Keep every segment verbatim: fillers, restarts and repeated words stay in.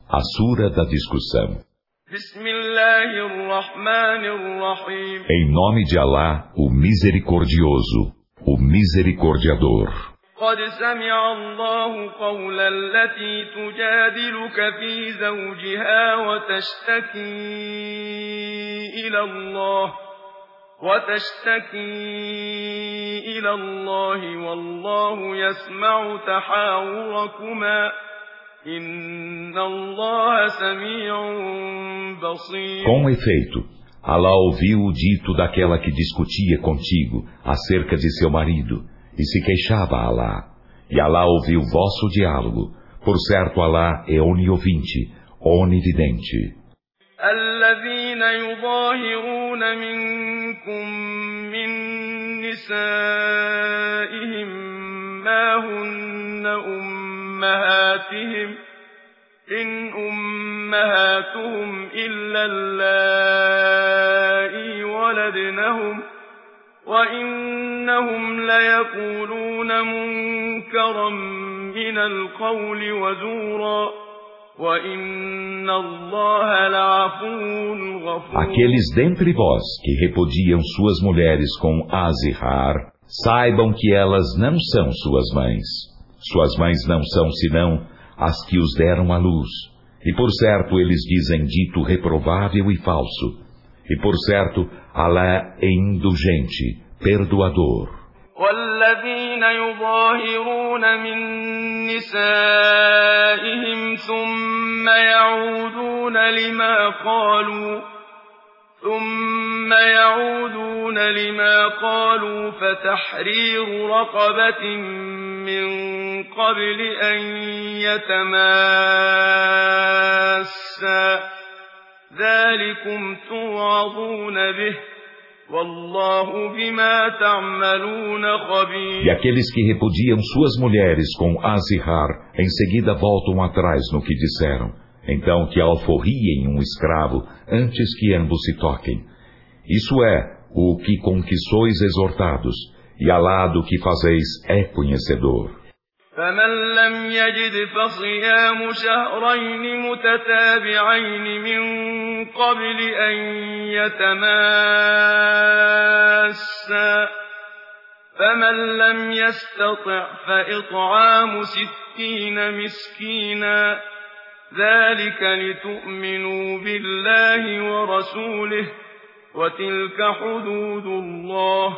A Sura da Discussão. Em nome de Alá, o Misericordioso, o Misericordiador. قد سمع الله قول التي تجادلك في زوجها وتشتكي إلى الله وتشتكي إلى الله والله يسمع تحاوركما إن الله سميع بصير. Com efeito, Alá ouviu o dito daquela que discutia contigo acerca de seu marido e se queixava a Alá. E Alá ouviu vosso diálogo. Por certo, Alá é oniovinte, onividente. الذين يظاهرون منكم من نسائهم ما هن أمهاتهم إن أمهاتهم إلا اللائي ولدنهم وإنهم ليقولون منكرا من القول وزورا وإن الله لعفو غفور. Aqueles dentre vós que repudiam suas mulheres com azihar, saibam que elas não são suas mães. Suas mães não são senão as que os deram à luz. E por certo eles dizem dito reprovável e falso. E por certo, Alá é indulgente, perdoador. والذين يظاهرون من نسائهم ثم يعودون لما قالوا ثم يعودون لما قالوا فتحرير رقبة من قبل أن يتماسا ذلكم توعظون به والله بما تعملون خبير. E aqueles que repudiam suas mulheres com azihar, em seguida voltam atrás no que disseram. Então que alforriem um escravo antes que ambos se toquem. Isso é o que com que sois exortados, e Alá do que fazeis é conhecedor. فمن لم يجد فصيام شهرين متتابعين من قبل أن يتماسا فمن لم يستطع فإطعام ستين مسكينا ذلك لتؤمنوا بالله ورسوله وتلك حدود الله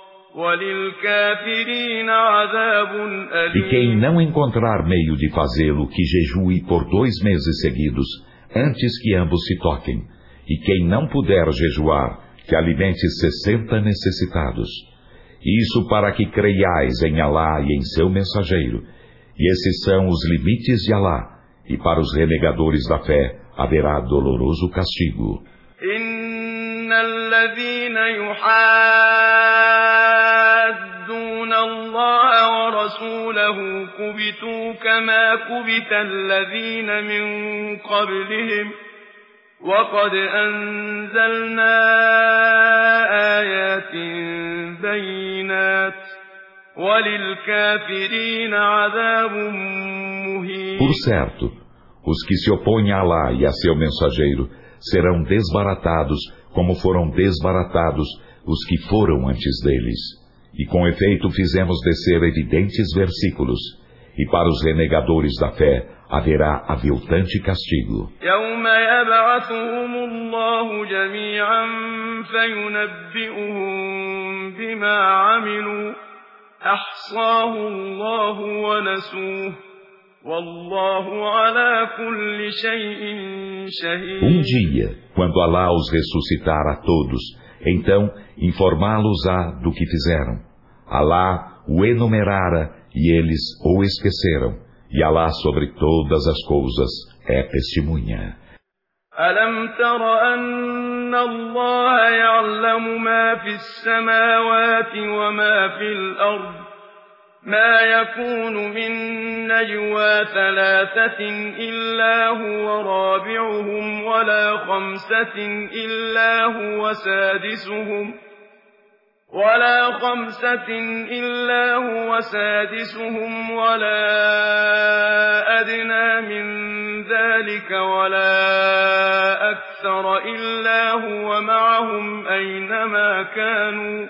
E quem não encontrar meio de fazê-lo, que jejue por dois meses seguidos, antes que ambos se toquem. E quem não puder jejuar, que alimente sessenta necessitados. Isso para que creiais em Alá e em seu mensageiro. E esses são os limites de Alá. E para os renegadores da fé haverá doloroso castigo. إن الذين يحادون الله ورسوله كبتوا كما كبت الذين من قبلهم وقد أنزلنا آيات بينات وللكافرين عذاب مهين. Por certo, os que se opõem a Alá e a seu mensageiro serão desbaratados como foram desbaratados os que foram antes deles. E com efeito fizemos descer evidentes versículos, e para os renegadores da fé haverá aviltante castigo. يوم يبعثهم الله جميعا فينبئهم بما عملوا أحصاه الله ونسوه Um dia, quando Alá os ressuscitar a todos, então informá-los-á do que fizeram. Alá o enumerara e eles o esqueceram. E Alá sobre todas as coisas é testemunha. ألم تر أن الله يعلم ما في السماوات وما في الأرض ما يكون من نجوى ثلاثة إلا هو رابعهم ولا خمسة إلا هو سادسهم ولا خمسة إلا هو سادسهم ولا أدنى من ذلك ذلك ولا أكثر إلا هو معهم أينما كانوا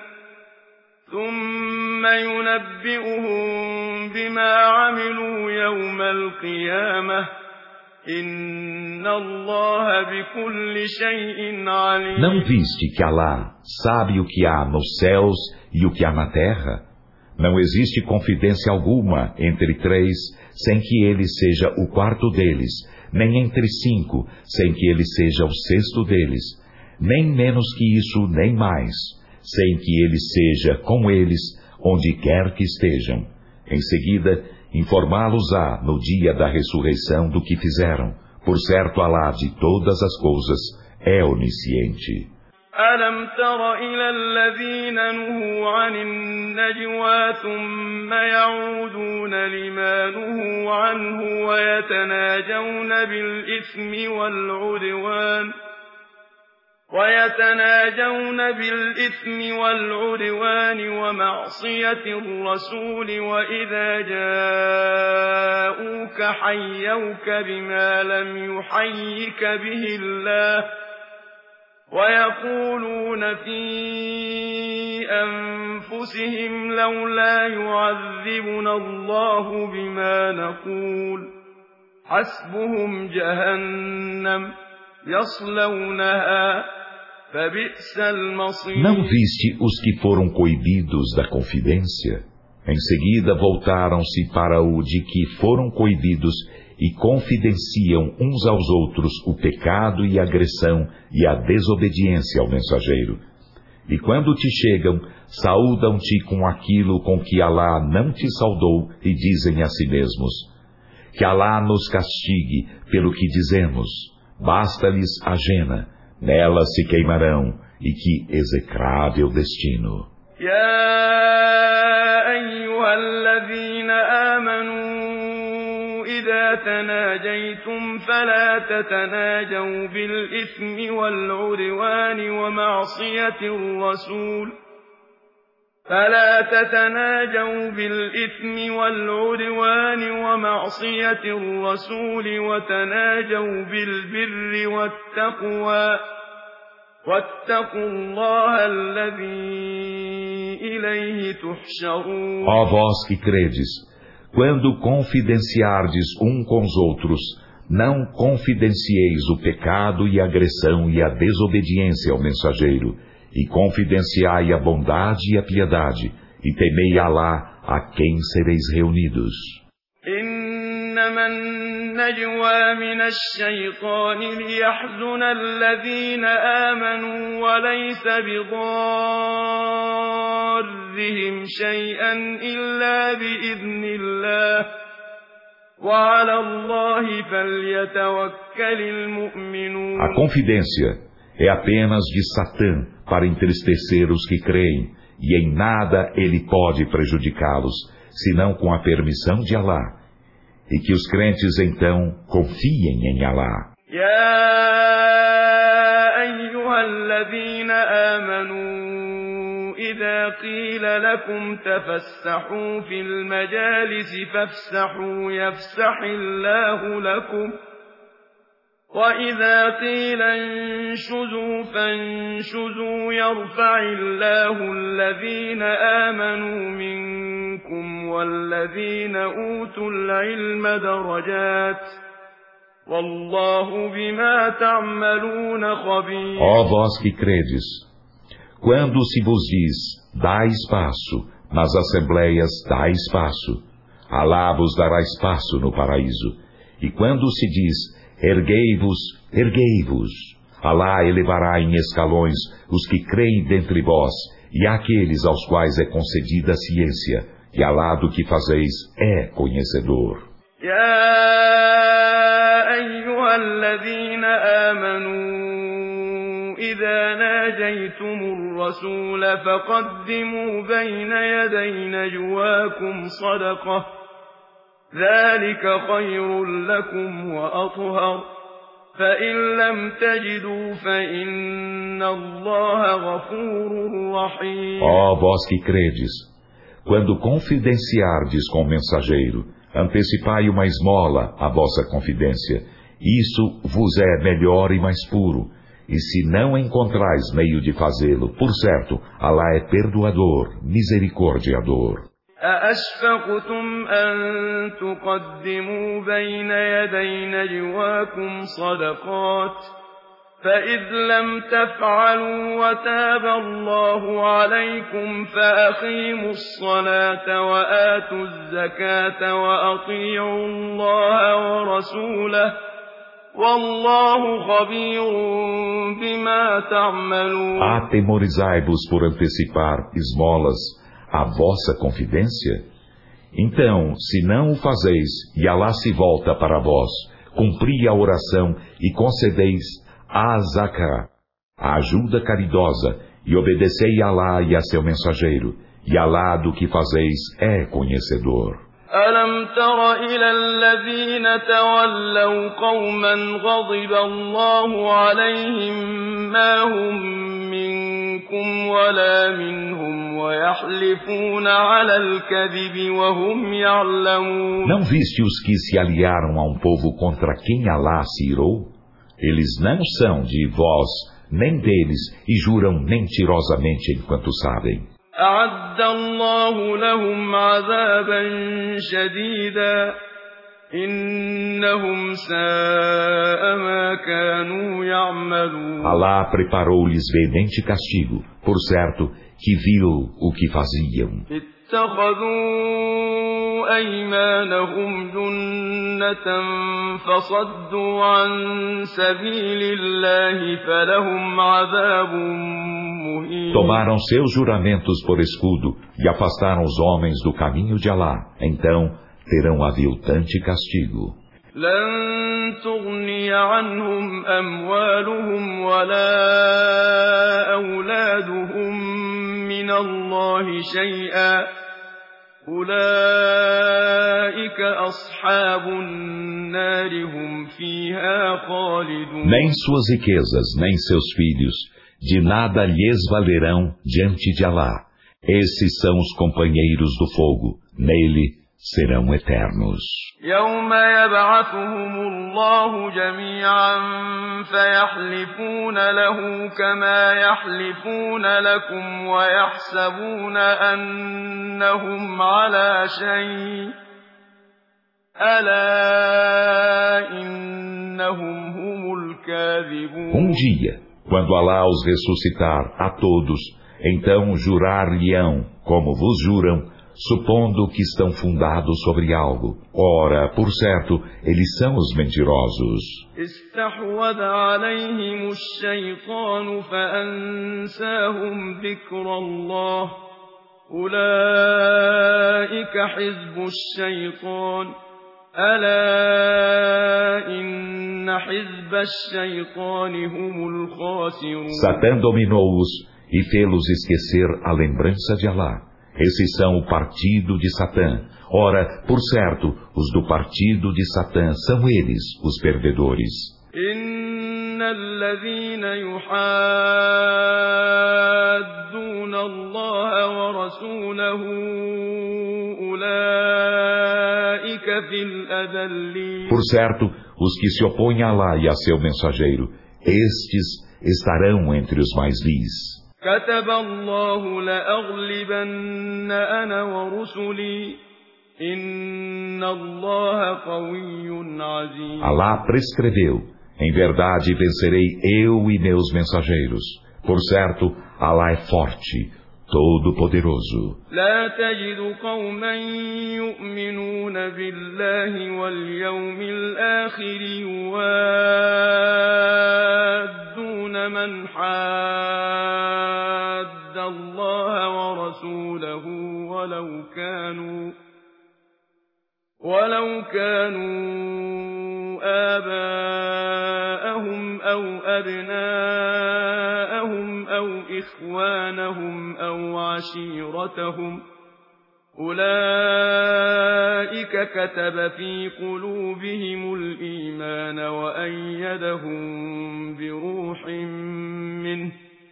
ثم ينبئهم بما عملوا يوم القيامة إن الله بكل شيء عليم. Não viste que Alá sabe o que há nos céus e o que há na terra? Não existe confidência alguma entre três sem que ele seja o quarto deles, nem entre cinco sem que ele seja o sexto deles, nem menos que isso nem mais, sem que ele seja com eles onde quer que estejam. Em seguida, informá-los-á no dia da ressurreição do que fizeram. Por certo, Alá de todas as coisas é onisciente. ألم تر إلى الذين نهوا عن النجوى ثم يعودون لما نهوا عنه ويتناجون بالإثم والعدوان ويتناجون بالإثم والعدوان ومعصية الرسول وإذا جاءوك حيوك بما لم يحيك به الله ويقولون في أنفسهم لولا يعذبنا الله بما نقول حسبهم جهنم يصلونها فبئس المصير. Não viste os que foram coibidos da confidência? Em seguida voltaram-se para o de que foram coibidos e confidenciam uns aos outros o pecado e a agressão e a desobediência ao mensageiro. E quando te chegam, saúdam-te com aquilo com que Alá não te saudou e dizem a si mesmos: que Alá nos castigue pelo que dizemos, basta-lhes a jena, nela se queimarão, e que execrável destino. يا أيها الذين آمنوا إذا تناجيتم فلا تتناجوا بالإثم والعدوان ومعصية الرسول فلا تتناجوا بالإثم والعدوان ومعصية الرسول وتناجوا بالبر والتقوى واتقوا الله الذي إليه تحشرون. Ó vós que credes, quando confidenciardes um com os outros, não confidencieis o pecado e a agressão e a desobediência ao mensageiro, e confidenciai a bondade e a piedade, e temei Alá, a quem sereis reunidos. إنما النجوى من الشيطان ليحزن الذين آمنوا وليس بضارهم شيئا إلا بإذن الله وعلى الله فليتوكل المؤمنون. A confidência é apenas de Satã para entristecer os que creem, e em nada ele pode prejudicá-los, senão com a permissão de Alá. E que os crentes então confiem em Alá. يا أيها الذين آمنوا إذا قيل لكم تفسحوا في المجالس فافسحوا يفسح الله لكم وإذا قيل انشزوا فانشزوا يرفع الله الذين آمنوا منكم والذين أوتوا العلم درجات والله بما تعملون خبير. Ó vós que credes, quando se vos diz, dá espaço, nas assembleias dá espaço, Alá vos dará espaço no paraíso. E quando se diz, erguei-vos, erguei-vos, Alá elevará em escalões os que creem dentre vós, e aqueles aos quais é concedida a ciência, e Alá do que fazeis é conhecedor. يا أيها الذين آمنوا إذا ناجيتم الرسول فقدموا بين يدي نجواكم صدقة ذلك خير لكم وأطهر فإن لم تجدوا فإن الله غفور رحيم. Ó vós que credes, quando confidenciardes com o mensageiro, antecipai uma esmola à vossa confidência. isso vos é melhor e mais puro. E se não encontrais meio de fazê-lo, por certo, Alá é perdoador, misericordiador. أَأَشْفَقْتُمْ أَن تُقَدِّمُوا بَيْنَ يَدَيْ نَجْوَاكُمْ صَدَقَاتٍ فَإِذْ لَمْ تَفْعَلُوا وَتَابَ اللَّهُ عَلَيْكُمْ فَأَقِيمُوا الصَّلَاةَ وَآتُوا الزَّكَاةَ وَأَطِيعُوا اللَّهَ وَرَسُولَهُ وَاللَّهُ خَبِيرٌ بِمَا تَعْمَلُونَ. Atemorizai-vos por antecipar esmolas à vossa confidência? Então, se não o fazeis, e Alá se volta para vós, cumpri a oração e concedeis a zaká, a ajuda caridosa, e obedecei a Alá e a seu mensageiro, e Alá do que fazeis é conhecedor. أَلَمْ تَرَ إِلَى الَّذِينَ تَوَلَّوْا قَوْمًا غَضِبَ اللَّهُ عَلَيْهِمْ مَا هُمْ مِنكُمْ وَلَا مِنْهُمْ وَيَحْلِفُونَ عَلَى الْكَذِبِ وَهُمْ يَعْلَمُونَ. Não viste os que se aliaram a um povo contra quem Alá se irou? Eles não são de vós, nem deles, e juram mentirosamente enquanto sabem. أَعَدَّ اللَّهُ لَهُمْ عَذَابًا شَدِيدًا إِنَّهُمْ سَاءَ مَا كَانُوا يَعْمَلُونَ. Alá preparou-lhes veemente castigo, por certo, que viu o que faziam. اتخذوا أيمانهم جنة فصدوا عن سبيل الله فلهم عذاب مهين. Tomaram seus juramentos por escudo e afastaram os homens do caminho de Alá. Então terão aviltante castigo. لن تغني عنهم أموالهم ولا أولادهم من الله شيئا أولئك أصحاب النار هم فيها خالدون. Nem suas riquezas, nem seus filhos, de nada lhes valerão diante de Alá. Esses são os companheiros do fogo, nele serão eternos. يوم يبعثهم الله جميعا فيحلفون له كما يحلفون لكم ويحسبون أنهم على شيء ألا إنهم هم الكاذبون. Um dia, quando Alá os ressuscitar a todos, então jurar-lhe-ão, como vos juram, supondo que estão fundados sobre algo. Ora, por certo, eles são os mentirosos. استحوذ عليهم الشيطان فأنساهم ذكر الله أولئك حزب الشيطان ألا إن حزب الشيطان هم الخاسرون. Satã dominou-os e fê-los esquecer a lembrança de Alá. Esses são o partido de Satã. Ora, por certo, os do partido de Satã são eles, os perdedores. إن الذين يحادون الله ورسوله أولئك في الأذلين. Por certo, os que se opõem a Alá e a seu mensageiro, estes estarão entre os mais vis. كتب الله لأغلبن أنا ورسلي إن الله قوي عزيز. Alá prescreveu: em verdade vencerei eu e meus mensageiros. Por certo, Alá é forte, todo-poderoso. لا تجد قوما يؤمنون بالله واليوم الآخر يوادون من حاد الله ورسوله ولو كانوا ولو كانوا آباءهم أو أبناءهم أو إخوانهم أو عشيرتهم أولئك كتب في قلوبهم الإيمان وأيدهم بروح منه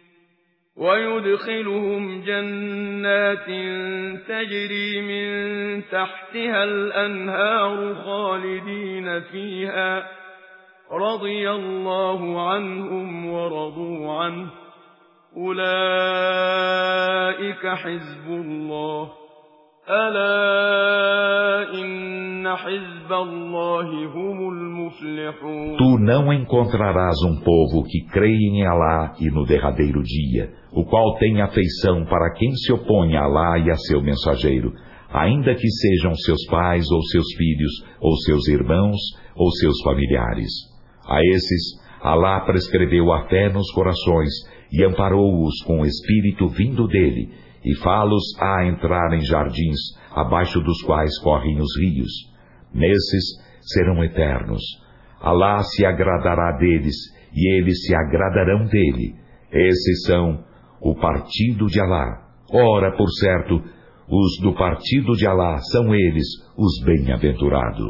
ويدخلهم جنات تجري من تحتها الأنهار خالدين فيها رضي الله عنهم ورضوا عنه أولئك حزب الله ألا إن حزب الله هم المفلحون. Tu não encontrarás um povo que creia em Alá e no derradeiro dia, o qual tem afeição para quem se opõe a Alá e a seu mensageiro, ainda que sejam seus pais ou seus filhos, ou seus irmãos, ou seus familiares. A esses, Alá prescreveu a fé nos corações e amparou-os com o espírito vindo dele, e fá-los a entrar em jardins, abaixo dos quais correm os rios. Nesses serão eternos. Alá se agradará deles, e eles se agradarão dele. Esses são o partido de Alá. Ora, por certo, os do partido de Alá são eles os bem-aventurados.